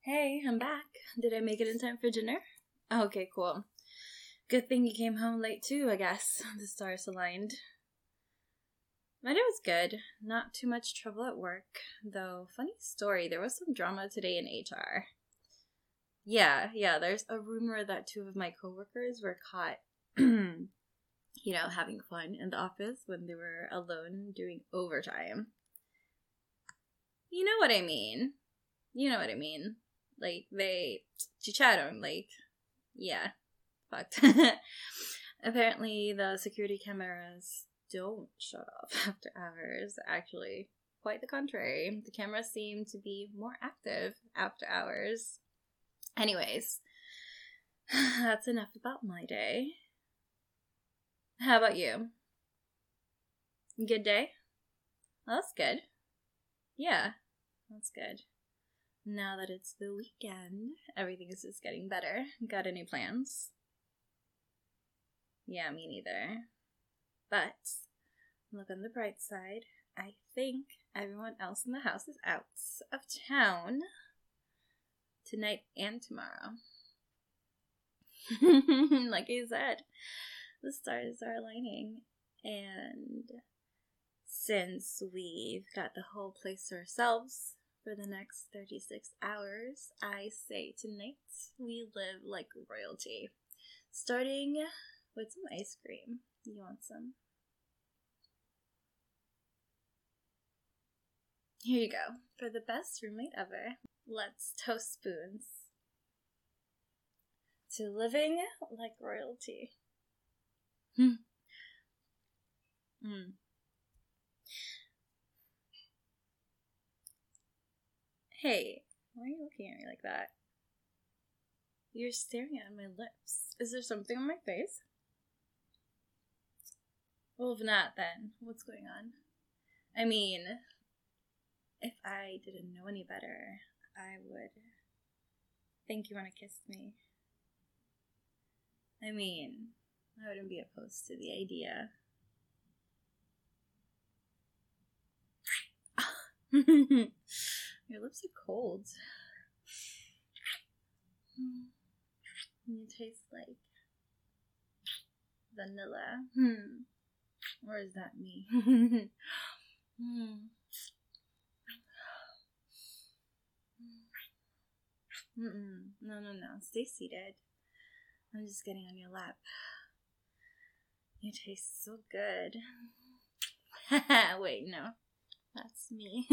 Hey, I'm back. Did I make it in time for dinner? Okay, cool. Good thing you came home late too, I guess. The stars aligned. My day was good. Not too much trouble at work. Though, funny story, there was some drama today in HR. Yeah, there's a rumor that two of my coworkers were caught, having fun in the office when they were alone doing overtime. You know what I mean. Like, they chicharon, fucked. Apparently, the security cameras don't shut off after hours. Actually, quite the contrary. The cameras seem to be more active after hours. Anyways, that's enough about my day. How about you? Good day? Well, that's good. Yeah, that's good. Now that it's the weekend, everything is just getting better. Got any plans? Yeah, me neither. But, look on the bright side. I think everyone else in the house is out of town tonight and tomorrow. Like I said, the stars are aligning. And since we've got the whole place to ourselves for the next 36 hours, I say tonight we live like royalty. Starting with some ice cream. You want some? Here you go. For the best roommate ever, let's toast spoons to living like royalty. Hey, why are you looking at me like that? You're staring at my lips. Is there something on my face? Well, if not, then what's going on? I mean, if I didn't know any better, I would think you want to kiss me. I mean, I wouldn't be opposed to the idea. Your lips are cold. You taste like vanilla. Or is that me? No. Stay seated. I'm just getting on your lap. You taste so good. Wait, no. That's me.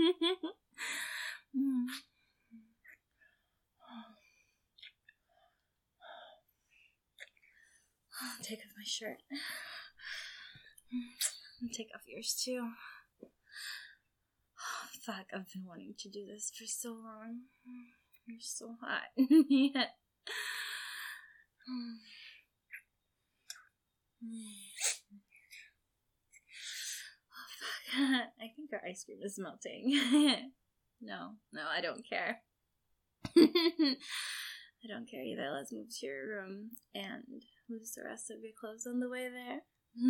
I'll take off my shirt. And take off yours too. Fuck, I've been wanting to do this for so long. You're so hot. Yeah. Oh, fuck. I think our ice cream is melting. No, I don't care. I don't care either. Let's move to your room and lose the rest of your clothes on the way there.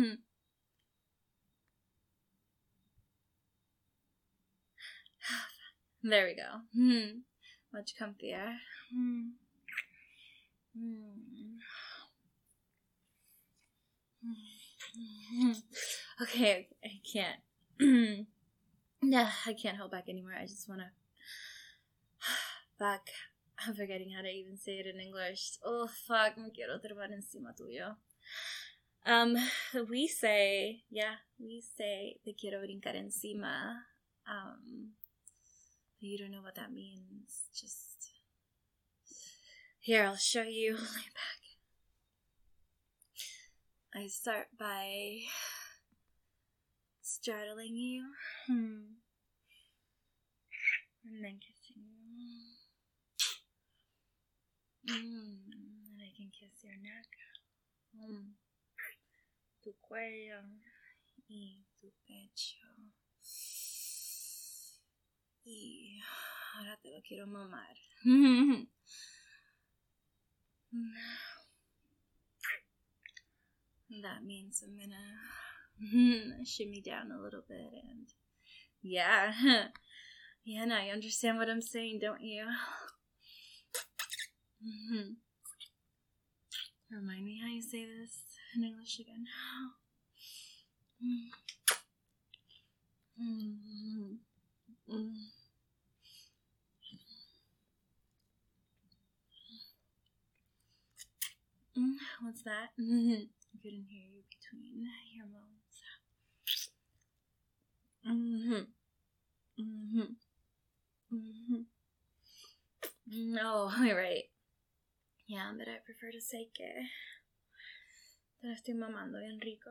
There we go. Much comfier. Okay, I can't. Nah, I can't hold back anymore. I just wanna. Fuck. I'm forgetting how to even say it in English. Oh, fuck. Me quiero trepar encima tuyo. We say, te quiero brincar encima. You don't know what that means. Just. Here, I'll show you. Lay back. I start by straddling you. And then kissing you. And I can kiss your neck. Tu cuello. Y tu pecho. Y ahora te lo quiero mamar. That means I'm gonna shimmy down a little bit and yeah, now you understand what I'm saying, don't you? Mm-hmm. Remind me how you say this in English again. Mm-hmm. Mm-hmm. What's that? I couldn't hear you between your moans. No, you're right. Yeah, but I prefer to say que te la estoy mamando bien rico.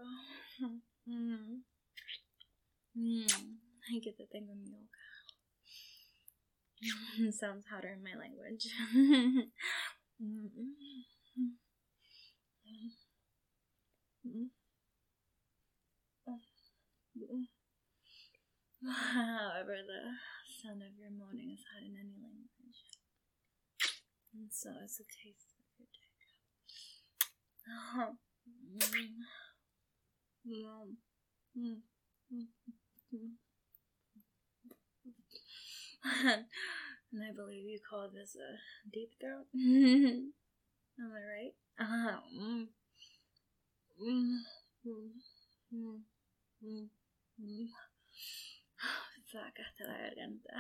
Ay, que te tengo en mi boca. Sounds hotter in my language. However, the sound of your moaning is hot in any language. And so is the taste of your dick. And I believe you call this a deep throat. Am I right? Sacaste la garganta.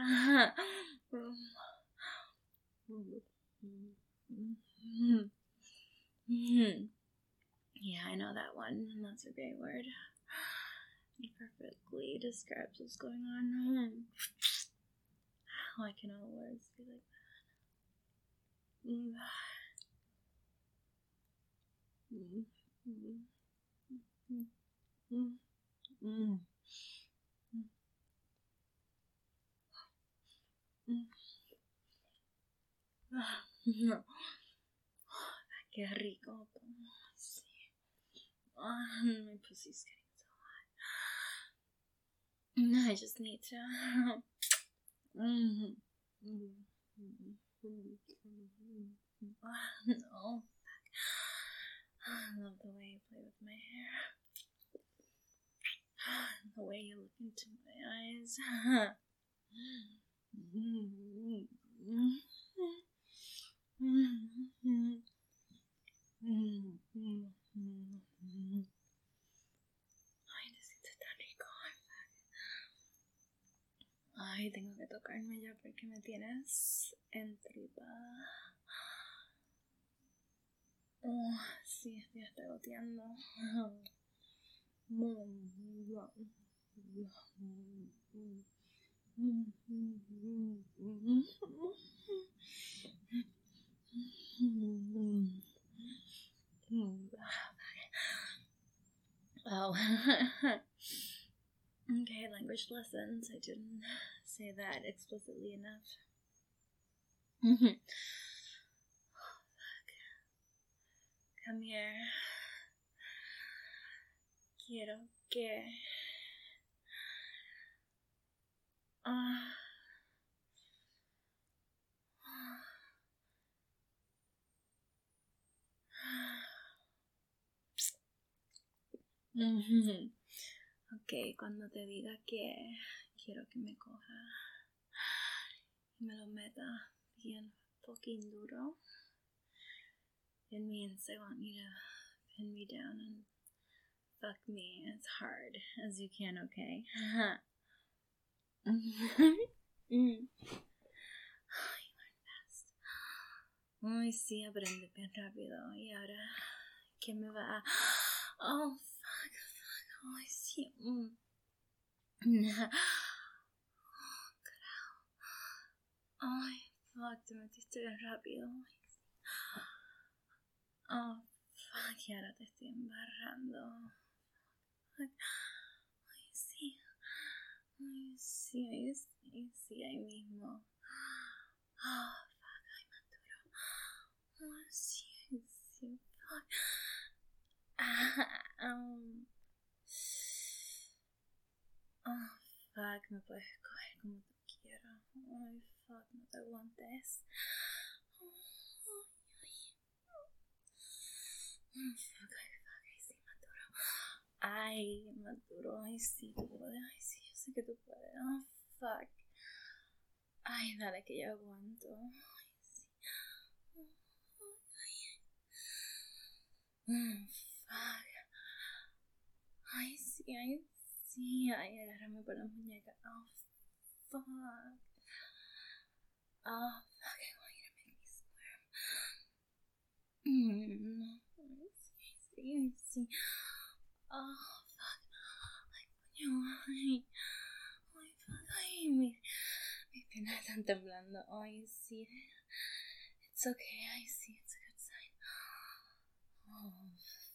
Yeah, I know that one. That's a great word. It perfectly describes what's going on. Why can all words be like that? Qué rico. My pussy's getting so hot. I just need to. No. I love the way you play with my hair. The way you look into my eyes. Ay, necesito tan rico. Ay, tengo que tocarme ya porque me tienes entripada. Oh, sí, estoy hasta goteando. Oh. Okay, language lessons. I didn't say that explicitly enough. Come here. Quiero que... Ok, cuando te diga que quiero que me coja y me lo meta bien fucking duro, it means I want you to pin me down and fuck me as hard as you can, okay? You learn fast. Ay, sí, aprende bien rápido. Y ahora, ¿qué me va a...? Oh, fuck. Ay, sí. Oh, carajo. Ay, fuck, te metiste bien rápido. Oh, fuck, y ahora te estoy embarrando. Fuck. Ay, sí. Ay, sí, ahí mismo. Oh, fuck, ay, maduro. Oh, sí, fuck. Oh, fuck, me puedes coger como tú quieras. Ay, fuck, no te aguantes. Fuck, ay, sí, maduro. Ay, maduro, ay, sí, tú puedes. Ay, sí, yo sé que tú puedes. Oh, fuck. Ay, dale que yo aguanto. Ay, sí. Fuck. Ay, sí, ay, agárrame por la muñeca. Oh, fuck. Oh, fuck, I want you to make me squirm. Sí. Oh, fuck. Ay, coño, ay, fuck, ay, mis piernas están temblando. Ay, sí. It's okay, I see, it's a good sign. Oh,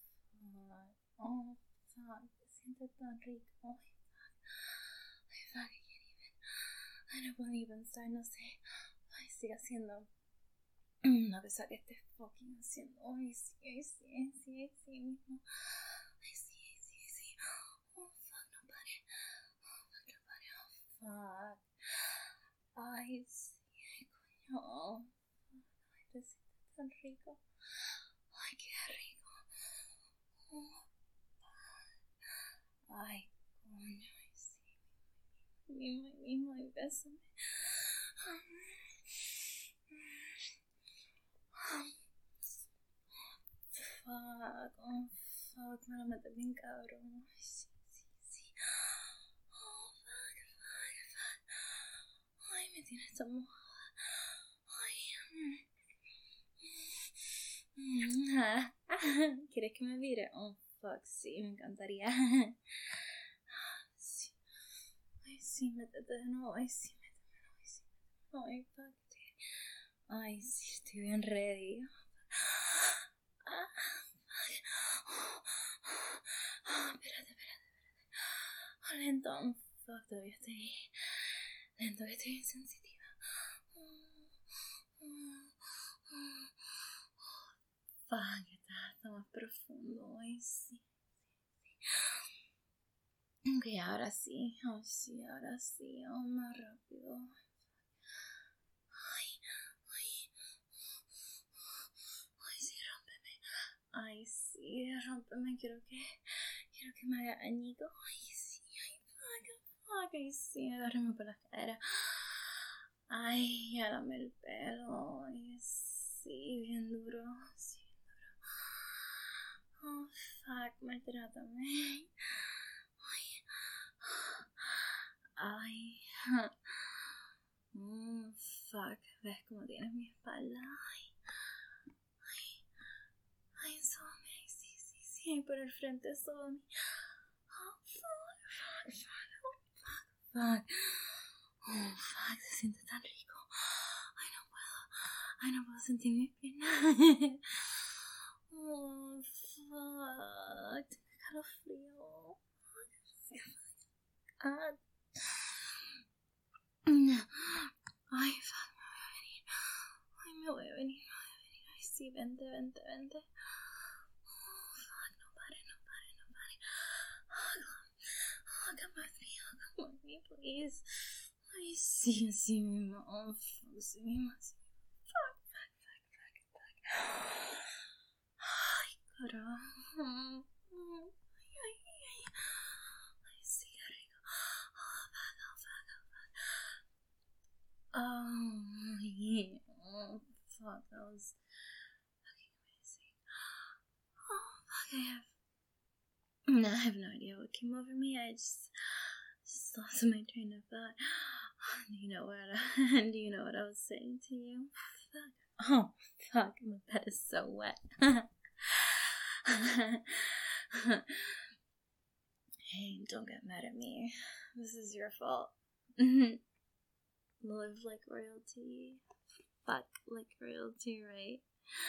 fuck, se siente tan rico. Ay, fuck, I no puedo even start, no sé. Ay, sigue haciendo. A pesar que esté fucking haciendo. Ay, sí mismo. Ay, sí. Oh, fuck, no pare. Oh, fuck. Ay, sí, coño. Ay, te sientes tan rico. Ay, qué rico. Oh, ay, coño, ay, sí. Mismo, y bésame. Fuck, me lo metes bien cabrón. Ay, sí. Oh, fuck. Ay, me tienes tan mojada. Ay. ¿Quieres que me vire? Oh, fuck, sí, me encantaría. Sí. Ay, sí, métete de nuevo. Ay, sí, méteme. Ay, fuck. Ay, sí, estoy bien ready. Espérate. Lento. Fuck, todavía estoy lento, que estoy insensitiva. Fuck, está más profundo. Ay, sí. Ok, ahora sí. Oh, sí, ahora sí. Oh, más rápido. Ay, sí, rómpeme. Ay, sí, rómpeme. Quiero que me haga añico. Ay, sí, fuck. Ay, sí, agárrame por la cadera. Ay, jálame el pelo. Ay, sí, bien duro. Oh, fuck, maltrátame. Ay. Fuck, ¿ves cómo tienes mi espalda? Ay, Somi, sí, por el frente, Somi. Oh, fuck, se siente tan rico. Ay, no puedo sentir mis piernas. Oh, fuck, tengo calofrío. Ay, fuck, me voy a venir. Ay, sí, vente. Oh, fuck, no pare. Come with me, please. Ay, sí mismo. Oh, fuck, sí mismo. Fuck. Ay, carajo. Ay, sí, qué rico. Oh, fuck, that was fucking amazing. Oh, fuck, I have no idea what came over me. I just lost my train of thought. Do you know what I was saying to you? Fuck. Oh, fuck, my bed is so wet. Hey, don't get mad at me. This is your fault. Live like royalty. Fuck like royalty, right?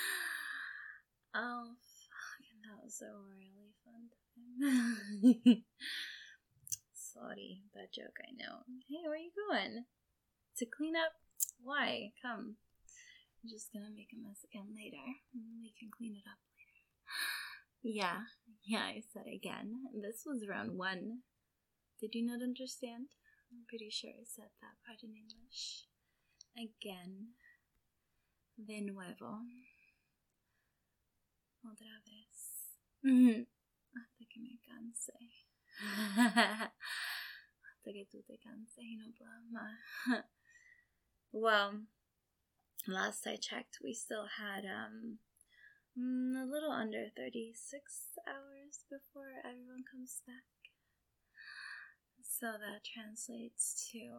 Oh, fuck, that was a really fun time. Sorry, bad joke, I know. Hey, where are you going? To clean up? Why? Come. I'm just gonna make a mess again later. We can clean it up later. Yeah, I said again. This was round 1. Did you not understand? I'm pretty sure I said that part in English. Again. De nuevo. Otra vez. Hasta que me canse. Hasta que tú te canses y no puedas más. Well, last I checked, we still had A little under 36 hours before everyone comes back. So that translates to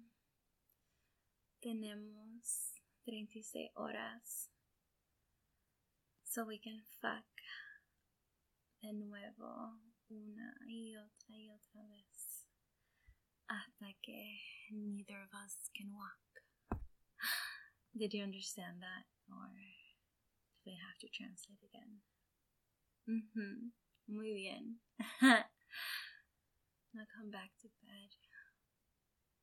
tenemos 36 horas. So we can fuck de nuevo una y otra vez hasta que neither of us can walk. Did you understand that? Or do they have to translate again? Muy bien. Now come back to bed.